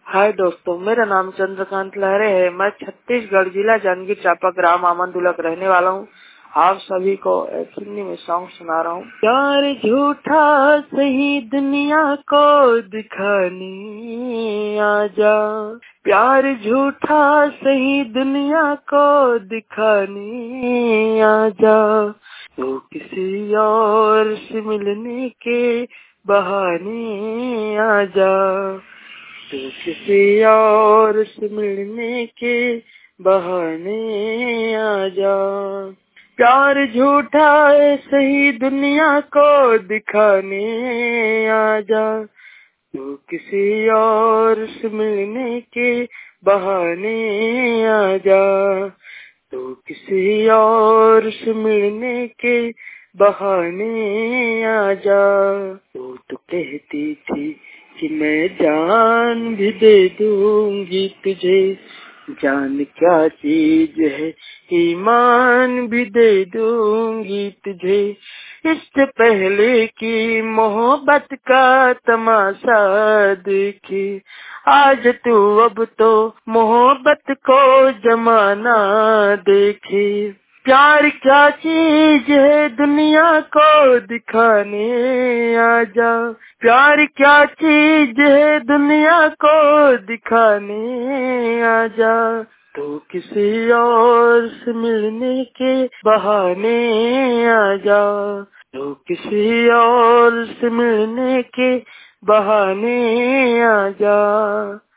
हाय दोस्तों, मेरा नाम चंद्रकांत लहरे है। मैं छत्तीसगढ़ जिला जांजगीर चांपा ग्राम आमंदुलक रहने वाला हूँ। आप सभी को एक हिंदी में सॉन्ग सुना रहा हूँ। प्यार झूठा सही दुनिया को दिखाने आजा, प्यार झूठा सही दुनिया को दिखाने आजा, तो किसी और से मिलने के बहाने आजा, तो किसी और से मिलने के बहाने आजा। प्यार झूठा है सही दुनिया को दिखाने आजा, तो किसी और से मिलने के बहाने आजा, तो किसी और से मिलने के बहाने आजा। तो कहती थी कि मैं जान भी दे दूंगी तुझे, जान क्या चीज है ईमान भी दे दूंगी तुझे। इससे पहले कि मोहब्बत का तमाशा देखे, आज तू अब तो मोहब्बत को जमाना देखे। प्यार क्या चीज है दुनिया को दिखाने आजा, प्यार क्या चीज है दुनिया को दिखाने आजा, तो किसी और से मिलने के बहाने आजा, तो किसी और से मिलने के बहाने आजा।